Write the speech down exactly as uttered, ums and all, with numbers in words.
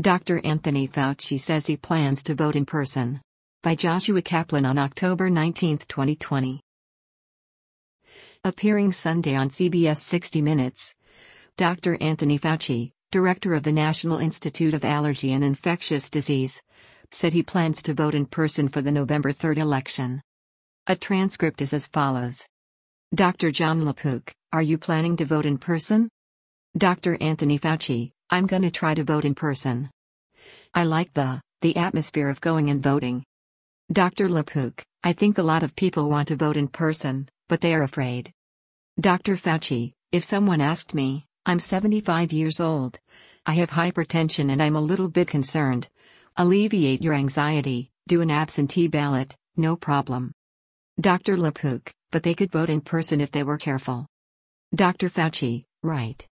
Doctor Anthony Fauci says he plans to vote in person. By Joshua Kaplan on October nineteenth, twenty twenty. Appearing Sunday on C B S sixty minutes, Doctor Anthony Fauci, director of the National Institute of Allergy and Infectious Disease, said he plans to vote in person for the November third election. A transcript is as follows. Doctor Jon LaPook, are you planning to vote in person? Doctor Anthony Fauci, I'm gonna try to vote in person. I like the, the atmosphere of going and voting. Doctor LaPook, I think a lot of people want to vote in person, but they are afraid. Doctor Fauci, if someone asked me, I'm seventy-five years old. I have hypertension and I'm a little bit concerned. Alleviate your anxiety, do an absentee ballot, no problem. Doctor LaPook, but they could vote in person if they were careful. Doctor Fauci, right.